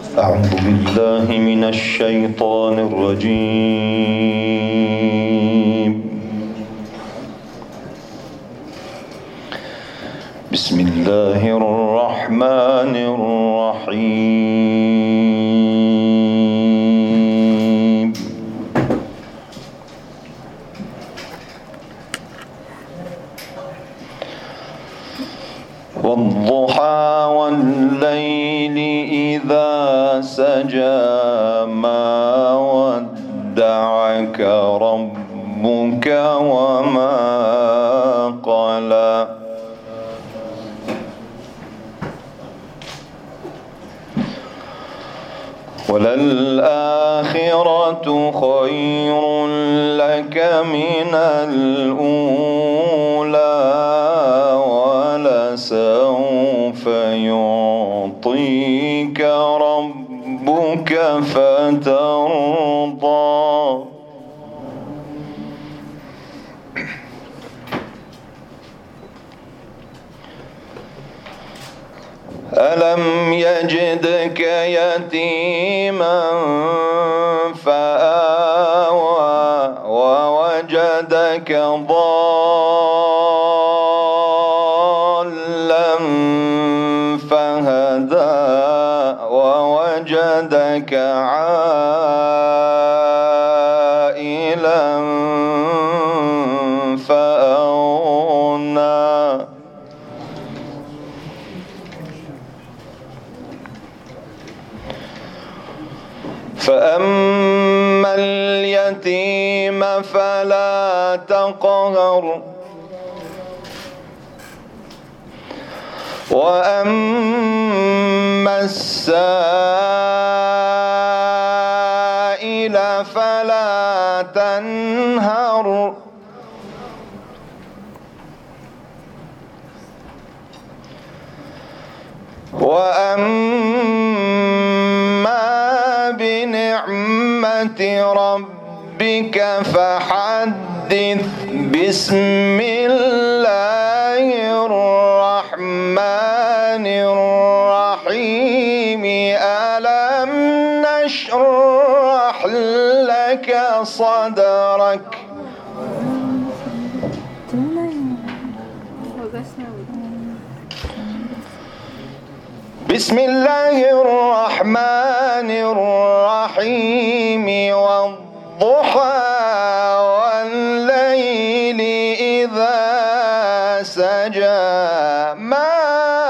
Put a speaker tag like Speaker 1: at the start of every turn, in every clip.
Speaker 1: أعوذ بالله من الشيطان الرجيم. بسم الله الرحمن الرحيم. والضحى والليل إذا سجى ما ودعك ربك وما قلى وللآخرة خير لك من الأولى ولسوف يعطيك ربك فترضى ألم يجدك يتيما فآوى ووجدك ضالا فهدى ووجدك عائلا فأغنى فأما اليتيم فلا تقهر وأما السائل فلا تنهر وأما بنعمة ربك فحدث. بسم الله الرحمن الرحيم. ألم نشرح لك صدرك. بسم الله الرحمن الرحيم. والضحى والليل إذا سجى ما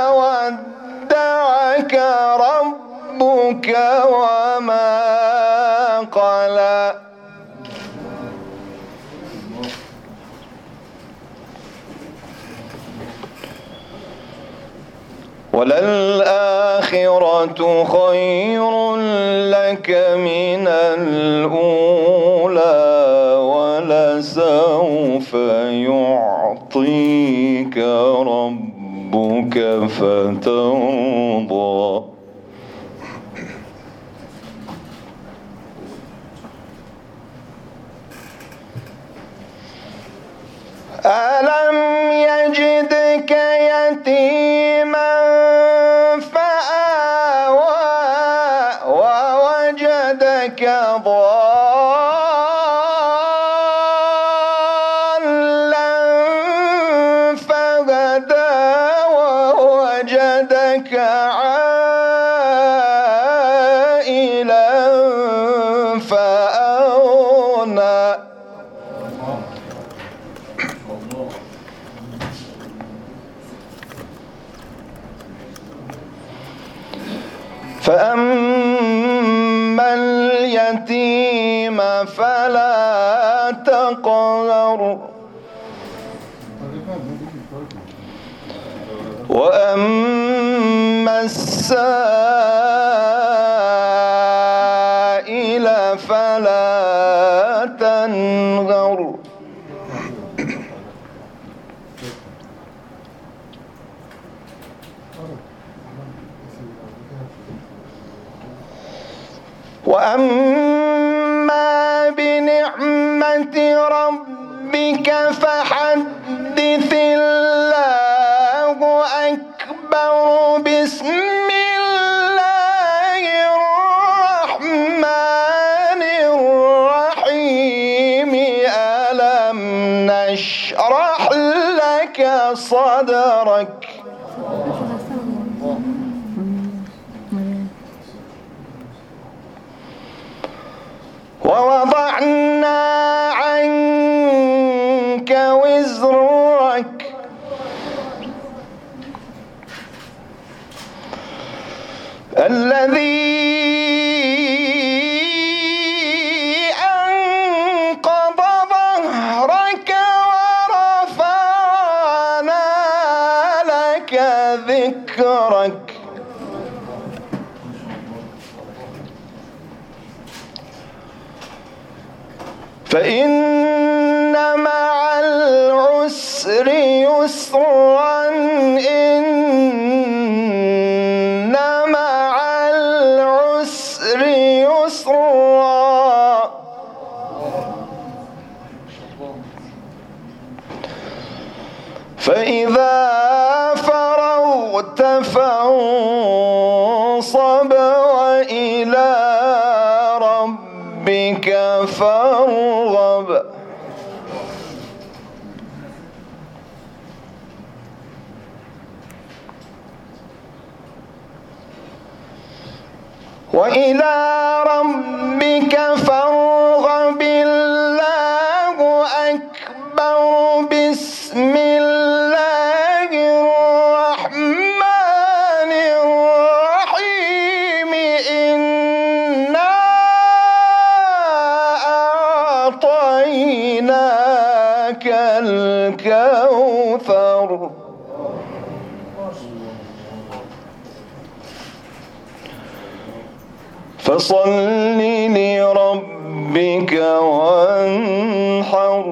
Speaker 1: ودعك ربك وما قلى وللآخرة خير لك من الأولى ولسوف يعطيك ربك فترضى. ألم يجدك يتيما فآوى ووجدك ضالا فهدى ووجدك عائلا فأغنى فأما اليتيم فلا تقهر وأما السائل فلا تنهر وأما بنعمة ربك فحدث. الله أكبر. بسم الله الرحمن صدرك ووضعنا عنك وزرك الذي أنقض ظهرك ورفعنا لك ذكرك فإن مع العسر يسرا إن مع العسر يسرا فإذا فرغت فانصب وإلى ربك فارغب وإلى ربك فارغب الله أكبر بسم الله الرحمن الرحيم إنا أعطيناك الكوثر فصل لربك وانحر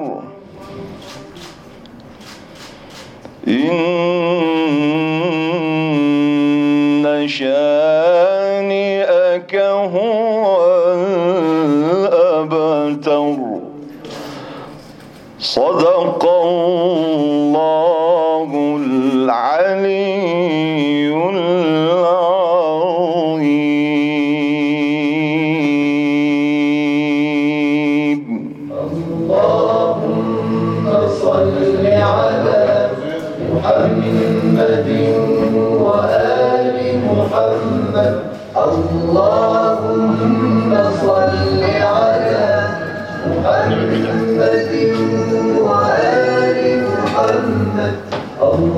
Speaker 1: إن شانئك هو الأبتر صدق الله العلي العظيم.
Speaker 2: اللهم صل على محمد وآل محمد. اللهم صل على محمد